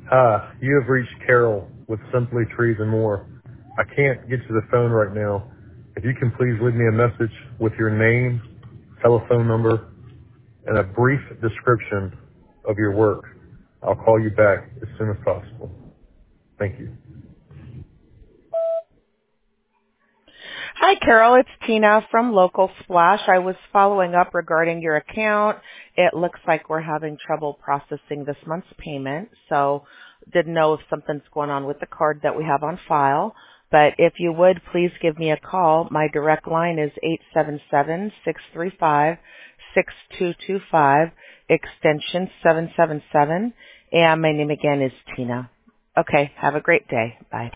Hi, you have reached Carol with Simply Trees and More. I can't get to the phone right now. If you can please leave me a message with your name, telephone number, and a brief description of your work, I'll call you back as soon as possible. Thank you. Hi, Carol. It's Tina from Local Splash. I was following up regarding your account. It looks like we're having trouble processing this month's payment, so didn't know if something's going on with the card that we have on file. But if you would, please give me a call. My direct line is 877-635-6225, extension 777, and my name again is Tina. Okay, have a great day. Bye.